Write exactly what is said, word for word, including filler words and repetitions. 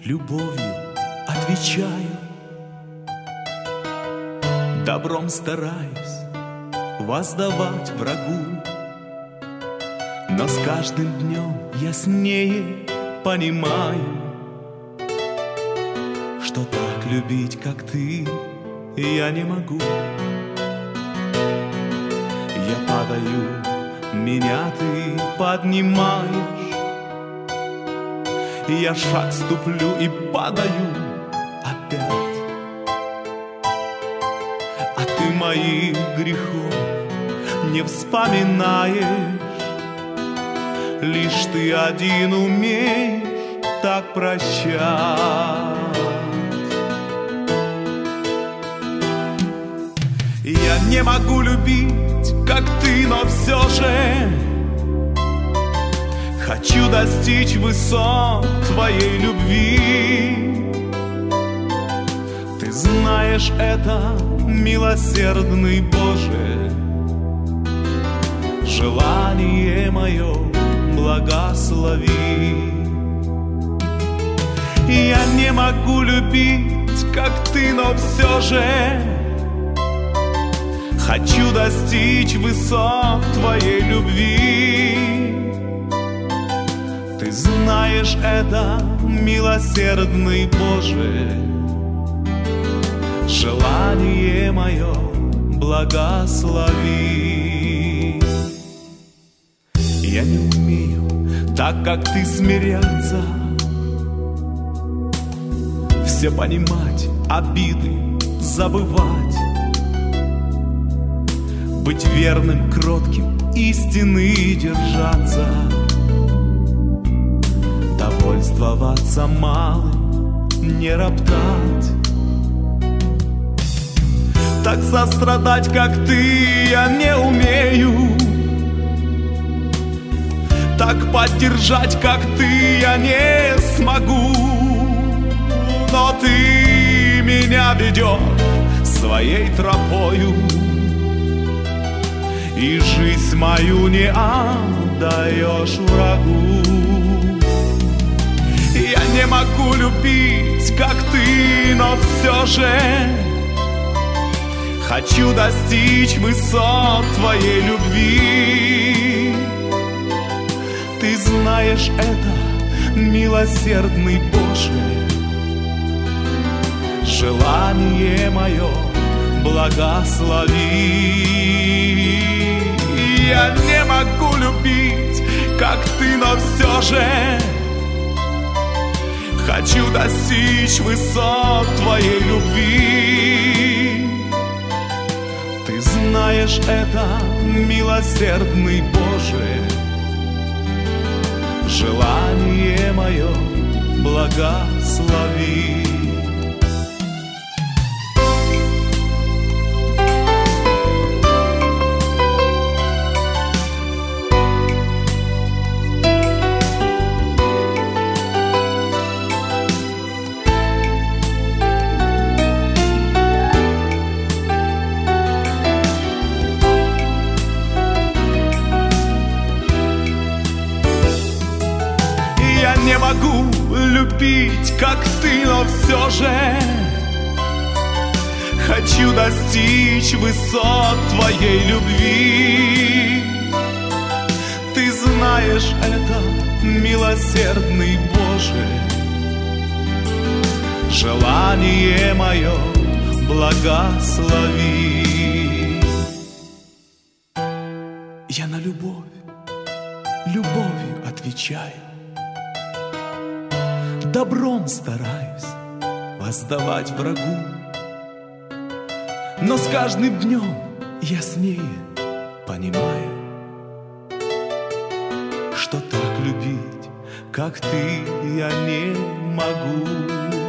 любовью отвечаю, добром стараюсь воздавать врагу. Но с каждым днем яснее понимаю, что так любить, как ты, я не могу. Я падаю, меня ты поднимаешь, я шаг ступлю и падаю опять. А ты моих грехов не вспоминаешь, лишь ты один умеешь так прощать. Я не могу любить, как ты, но все же хочу достичь высот твоей любви. Ты знаешь это, милосердный Боже, желание мое благослови. Я не могу любить, как ты, но все же хочу достичь высот твоей любви. Ты знаешь это, милосердный Боже, желание мое благослови. Я не умею так, как ты, смиряться, все понимать, обиды забывать, быть верным, кротким, истины держаться, довольствоваться малым, не роптать. Так сострадать, как ты, я не умею, так поддержать, как ты, я не смогу. Но ты меня ведешь своей тропою, и жизнь мою не отдаешь врагу. Я не могу любить, как ты, но все же хочу достичь высот твоей любви. Ты знаешь это, милосердный Боже, желание мое благослови. Я не могу любить, как ты, но все же хочу достичь высот твоей любви. Ты знаешь это, милосердный Боже, желание мое благослови. Не могу любить, как ты, но все же хочу достичь высот твоей любви. Ты знаешь это, милосердный Боже, желание мое благослови. Я на любовь, любовью отвечаю, добром стараюсь воздавать врагу. Но с каждым днем яснее понимаю, что так любить, как ты, я не могу.